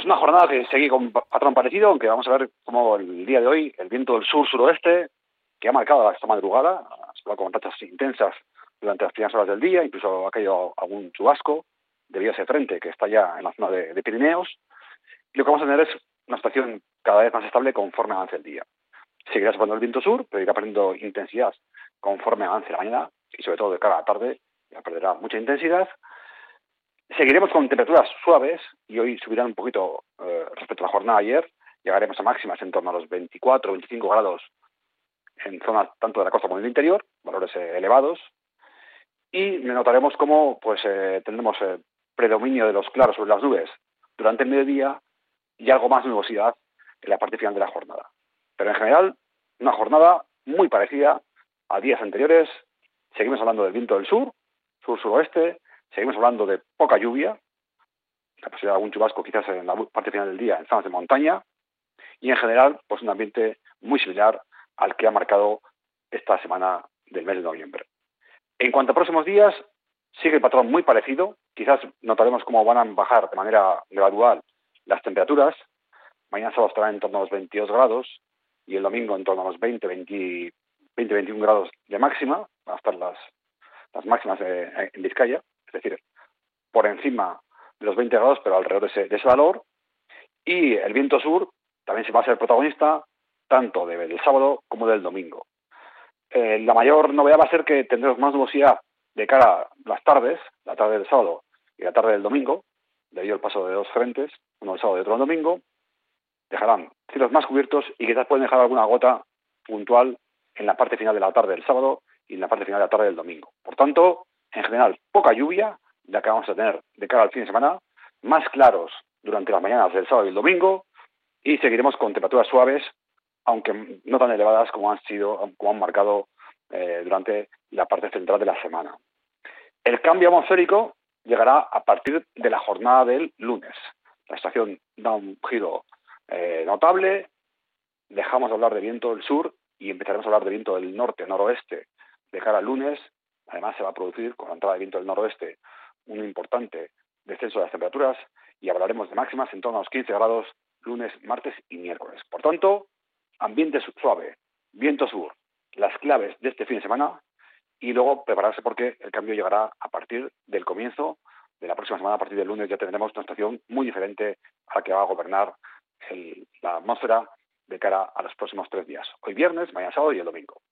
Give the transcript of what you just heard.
una jornada que sigue con patrón parecido, aunque vamos a ver cómo el día de hoy el viento del sur-suroeste, que ha marcado esta madrugada, va con rachas intensas durante las primeras horas del día, incluso ha caído algún chubasco debido a ese frente que está ya en la zona de Pirineos, y lo que vamos a tener es una situación cada vez más estable conforme avance el día. Seguirá soplando el viento sur, pero irá perdiendo intensidad conforme avance la mañana, y sobre todo de cara a la tarde, ya perderá mucha intensidad. Seguiremos con temperaturas suaves y hoy subirán un poquito respecto a la jornada de ayer. Llegaremos a máximas en torno a los 24 o 25 grados en zonas tanto de la costa como del interior, valores elevados. Y notaremos cómo tendremos predominio de los claros sobre las nubes durante el mediodía y algo más nubosidad en la parte final de la jornada. Pero en general, una jornada muy parecida a días anteriores. Seguimos hablando del viento del sur, sur-suroeste. Seguimos hablando de poca lluvia, la posibilidad de algún chubasco quizás en la parte final del día en zonas de montaña, y en general, pues un ambiente muy similar al que ha marcado esta semana del mes de noviembre. En cuanto a próximos días, sigue el patrón muy parecido. Quizás notaremos cómo van a bajar de manera gradual las temperaturas. Mañana sábado estará en torno a los 22 grados y el domingo en torno a los 20-21 grados de máxima. Van a estar las máximas en Vizcaya, es decir, por encima de los 20 grados, pero alrededor de ese valor. Y el viento sur también se va a ser protagonista tanto del sábado como del domingo. La mayor novedad va a ser que tendremos más nubosidad de cara a las tardes, la tarde del sábado y la tarde del domingo, debido al paso de dos frentes, uno el sábado y otro el domingo. Dejarán cielos más cubiertos y quizás pueden dejar alguna gota puntual en la parte final de la tarde del sábado y en la parte final de la tarde del domingo. Por tanto, en general, poca lluvia, la que vamos a tener de cara al fin de semana, más claros durante las mañanas del sábado y el domingo, y seguiremos con temperaturas suaves, aunque no tan elevadas como han marcado durante la parte central de la semana. El cambio atmosférico llegará a partir de la jornada del lunes. La estación da un giro notable, dejamos de hablar de viento del sur y empezaremos a hablar de viento del norte-noroeste de cara al lunes. Además, se va a producir con la entrada de viento del noroeste un importante descenso de las temperaturas y hablaremos de máximas en torno a los 15 grados lunes, martes y miércoles. Por tanto, ambiente suave, viento sur, las claves de este fin de semana, y luego prepararse porque el cambio llegará a partir del comienzo de la próxima semana. A partir del lunes ya tendremos una estación muy diferente a la que va a gobernar la atmósfera de cara a los próximos 3 días. Hoy viernes, mañana sábado y el domingo.